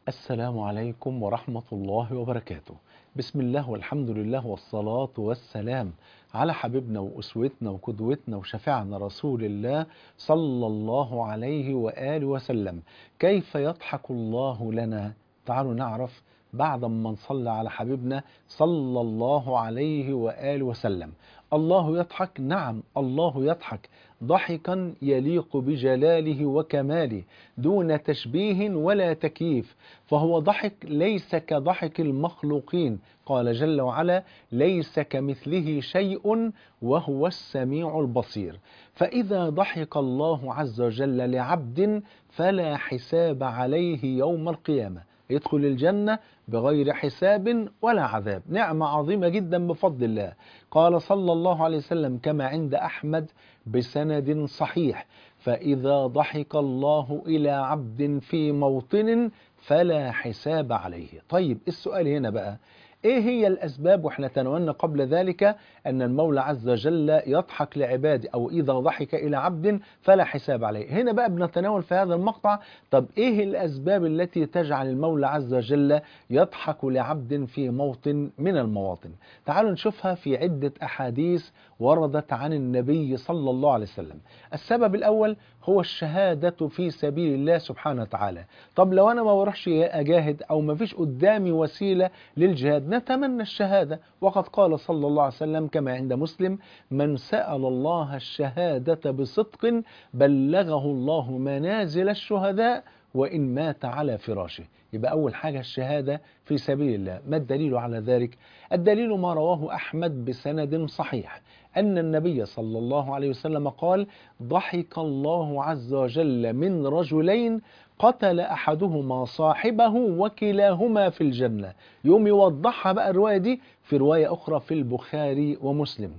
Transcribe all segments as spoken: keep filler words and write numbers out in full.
السلام عليكم ورحمة الله وبركاته. بسم الله والحمد لله والصلاة والسلام على حبيبنا وأسوتنا وقدوتنا وشفيعنا رسول الله صلى الله عليه وآله وسلم. كيف يضحك الله لنا؟ تعالوا نعرف بعد ما نصلي على حبيبنا صلى الله عليه وآله وسلم. الله يضحك، نعم الله يضحك ضحكا يليق بجلاله وكماله دون تشبيه ولا تكييف، فهو ضحك ليس كضحك المخلوقين، قال جل وعلا: ليس كمثله شيء وهو السميع البصير. فإذا ضحك الله عز وجل لعبد فلا حساب عليه يوم القيامة، يدخل الجنة بغير حساب ولا عذاب. نعمة عظيمة جدا بفضل الله. قال صلى الله عليه وسلم كما عند أحمد بسند صحيح: فإذا ضحك الله إلى عبد في موطن فلا حساب عليه. طيب السؤال هنا بقى، ايه هي الاسباب؟ واحنا تناولنا قبل ذلك ان المولى عز وجل يضحك لعباده، او اذا ضحك الى عبد فلا حساب عليه. هنا بقى بنتناول في هذا المقطع طب ايه الاسباب التي تجعل المولى عز وجل يضحك لعبد في موطن من المواطن؟ تعالوا نشوفها في عدة احاديث وردت عن النبي صلى الله عليه وسلم. السبب الاول هو الشهادة في سبيل الله سبحانه وتعالى. طب لو انا ما بروحش اجاهد او ما فيش قدامي وسيلة للجهاد، نتمنى الشهادة. وقد قال صلى الله عليه وسلم كما عند مسلم: من سأل الله الشهادة بصدق بلغه الله منازل الشهداء وإن مات على فراشه. يبقى أول حاجة الشهادة في سبيل الله. ما الدليل على ذلك؟ الدليل ما رواه أحمد بسند صحيح أن النبي صلى الله عليه وسلم قال: ضحك الله عز وجل من رجلين قتل أحدهما صاحبه وكلاهما في الجنة. يوم يوضحها بقى الرواية دي في رواية أخرى في البخاري ومسلم،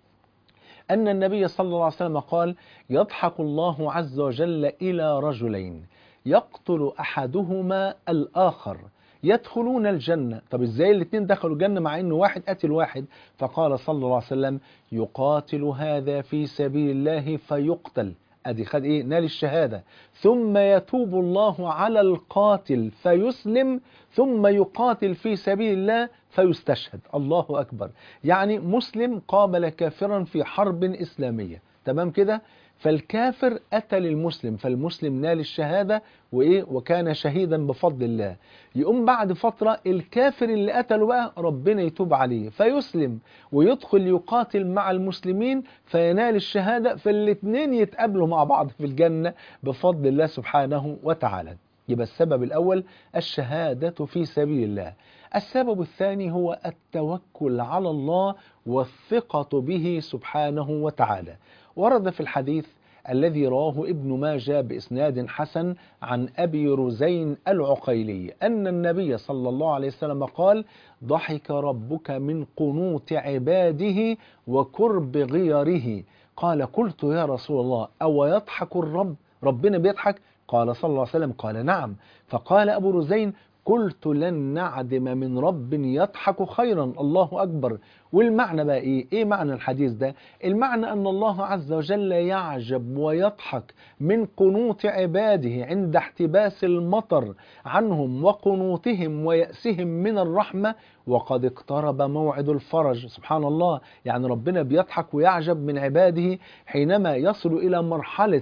أن النبي صلى الله عليه وسلم قال: يضحك الله عز وجل إلى رجلين يقتل أحدهما الآخر يدخلون الجنة. طب ازاي الاثنين دخلوا الجنة مع انه واحد قتل واحد؟ فقال صلى الله عليه وسلم: يقاتل هذا في سبيل الله فيقتل، ادي خد ايه؟ نال الشهادة. ثم يتوب الله على القاتل فيسلم، ثم يقاتل في سبيل الله فيستشهد. الله اكبر. يعني مسلم قابل كافرا في حرب اسلامية، تمام كده؟ فالكافر قتل المسلم، فالمسلم نال الشهادة وإيه؟ وكان شهيدا بفضل الله. يقوم بعد فترة الكافر اللي قتله بقى ربنا يتوب عليه فيسلم ويدخل يقاتل مع المسلمين فينال الشهادة، فالاثنين يتقابلوا مع بعض في الجنة بفضل الله سبحانه وتعالى. يبقى السبب الأول الشهادة في سبيل الله. السبب الثاني هو التوكل على الله والثقة به سبحانه وتعالى. ورد في الحديث الذي رواه ابن ماجه بإسناد حسن عن أبي رزين العقيلي أن النبي صلى الله عليه وسلم قال: ضحك ربك من قنوط عباده وكرب غيره. قال: قلت يا رسول الله أو يضحك الرب؟ ربنا بيضحك؟ قال صلى الله عليه وسلم: قال نعم. فقال أبو رزين: قلت لن نعدم من رب يضحك خيرا. الله أكبر. والمعنى بقى إيه؟ إيه معنى الحديث ده؟ المعنى أن الله عز وجل يعجب ويضحك من قنوط عباده عند احتباس المطر عنهم وقنوطهم ويأسهم من الرحمة، وقد اقترب موعد الفرج. سبحان الله. يعني ربنا بيضحك ويعجب من عباده حينما يصل إلى مرحلة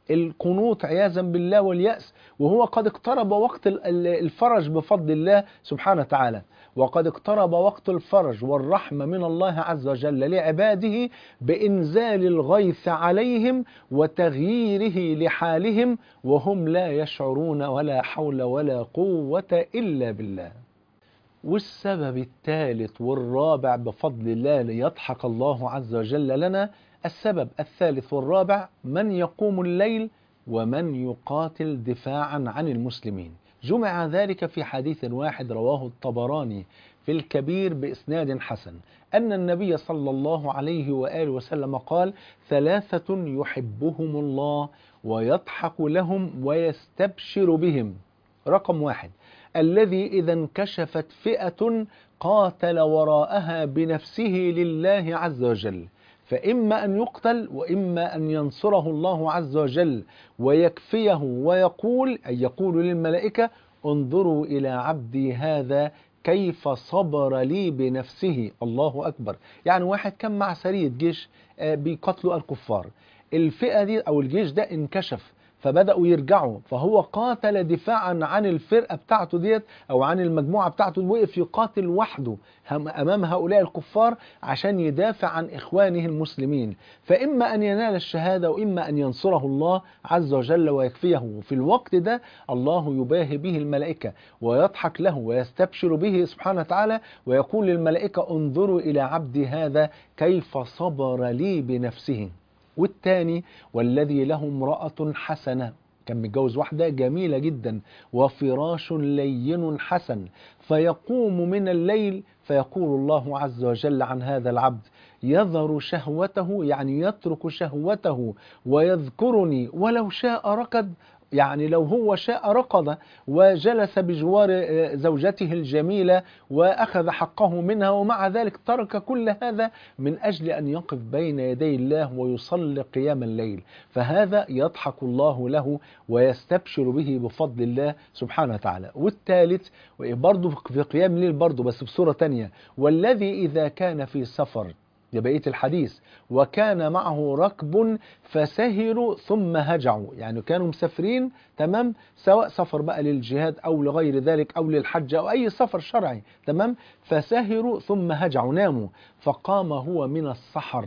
القنوط عياذا بالله واليأس، وهو قد اقترب وقت الفرج بفضل الله سبحانه وتعالى. وقد اقترب وقت الفرج والرحمة من الله عز وجل لعباده بإنزال الغيث عليهم وتغييره لحالهم وهم لا يشعرون، ولا حول ولا قوة إلا بالله. والسبب الثالث والرابع بفضل الله ليضحك الله عز وجل لنا، السبب الثالث والرابع: من يقوم الليل ومن يقاتل دفاعا عن المسلمين. جمع ذلك في حديث واحد رواه الطبراني في الكبير بإسناد حسن أن النبي صلى الله عليه وآله وسلم قال: ثلاثة يحبهم الله ويضحك لهم ويستبشر بهم. رقم واحد: الذي إذا انكشفت فئة قاتل وراءها بنفسه لله عز وجل، فإما أن يقتل وإما أن ينصره الله عز وجل ويكفيه، ويقول أي يقول للملائكة: انظروا إلى عبدي هذا كيف صبر لي بنفسه. الله أكبر. يعني واحد كان مع سرية جيش آه، بيقتلوا الكفار، الفئة دي أو الجيش ده انكشف فبدأوا يرجعوا، فهو قاتل دفاعا عن الفرقة بتاعته ديت أو عن المجموعة بتاعته، وقف يقاتل وحده هم- أمام هؤلاء الكفار عشان يدافع عن إخوانه المسلمين. فإما أن ينال الشهادة وإما أن ينصره الله عز وجل ويكفيه. في الوقت ده الله يباهي به الملائكة ويضحك له ويستبشر به سبحانه وتعالى، ويقول للملائكة انظروا إلى عبدي هذا كيف صبر لي بنفسه. والتاني والذي له امرأة حسنة، كان متجوز واحدة جميلة جدا، وفراش لين حسن، فيقوم من الليل فيقول الله عز وجل عن هذا العبد يذر شهوته، يعني يترك شهوته ويذكرني ولو شاء ركض، يعني لو هو شاء ركض وجلس بجوار آه، زوجته الجميلة وأخذ حقه منها، ومع ذلك ترك كل هذا من أجل أن يقف بين يدي الله ويصلي قيام الليل. فهذا يضحك الله له ويستبشر به بفضل الله سبحانه وتعالى. والثالث برضه في قيام الليل برضه بس بصورة تانية، والذي إذا كان في سفر، ده بقية الحديث، وكان معه ركب فسهروا ثم هجعوا، يعني كانوا مسافرين تمام، سواء سفر بقى للجهاد أو لغير ذلك أو للحج أو أي سفر شرعي تمام، فسهروا ثم هجعوا ناموا، فقام هو من السحر،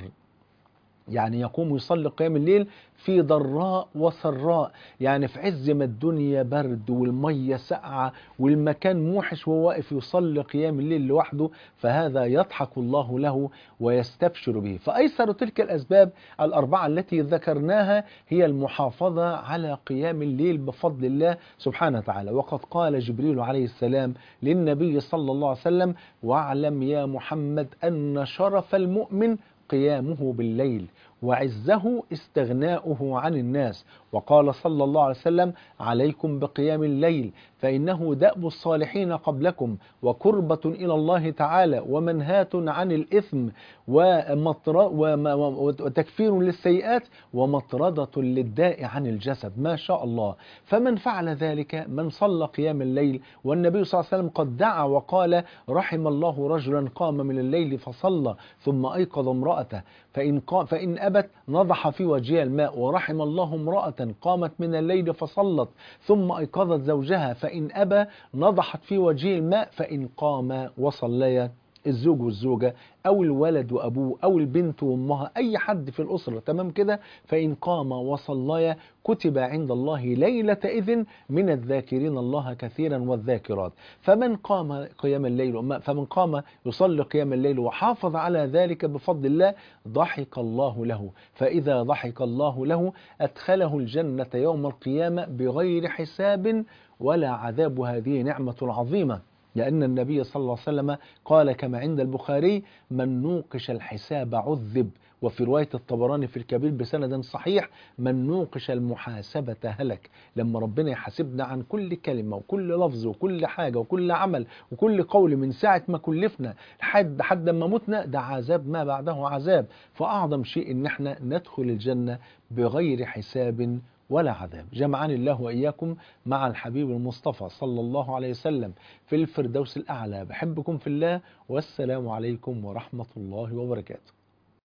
يعني يقوم يصلي قيام الليل في ضراء وسراء، يعني في عز ما الدنيا برد والمية ساقعة والمكان موحش وهو واقف يصلي قيام الليل لوحده، فهذا يضحك الله له ويستبشر به. فأيسر تلك الأسباب الأربعة التي ذكرناها هي المحافظة على قيام الليل بفضل الله سبحانه وتعالى. وقد قال جبريل عليه السلام للنبي صلى الله عليه وسلم واعلم يا محمد أن شرف المؤمن قيامه بالليل وعزه استغناؤه عن الناس. وقال صلى الله عليه وسلم عليكم بقيام الليل فإنه دأب الصالحين قبلكم وقربة إلى الله تعالى ومنهاة عن الإثم ومطر- وم- وتكفير للسيئات ومطردة للداء عن الجسد. ما شاء الله. فمن فعل ذلك من صلى قيام الليل، والنبي صلى الله عليه وسلم قد دعا وقال رحم الله رجلا قام من الليل فصلى ثم أيقظ امرأته فإن, قا فإن أبت نضح في وجهها الماء، ورحم الله امرأة قامت من الليل فصلت ثم أيقظت زوجها فإن أبى نضحت في وجهه الماء، فإن قام وصليا الزوج والزوجة أو الولد وأبوه أو البنت وأمها أي حد في الأسرة تمام كده، فإن قام وصليا كتب عند الله ليلة إذن من الذاكرين الله كثيرا والذاكرات. فمن قام قيام الليل فمن قام يصلي قيام الليل وحافظ على ذلك بفضل الله ضحك الله له، فإذا ضحك الله له أدخله الجنة يوم القيامة بغير حساب ولا عذاب. هذه نعمة عظيمة، لأن النبي صلى الله عليه وسلم قال كما عند البخاري من نوقش الحساب عذب، وفي رواية الطبراني في الكبير بسند صحيح من نوقش المحاسبة هلك. لما ربنا يحاسبنا عن كل كلمة وكل لفظ وكل حاجة وكل عمل وكل قول من ساعة ما كلفنا لحد حد ما متنا، ده عذاب ما بعده عذاب. فأعظم شيء إن احنا ندخل الجنة بغير حساب ولا عذاب. جمعني الله وإياكم مع الحبيب المصطفى صلى الله عليه وسلم في الفردوس الأعلى. بحبكم في الله، والسلام عليكم ورحمة الله وبركاته.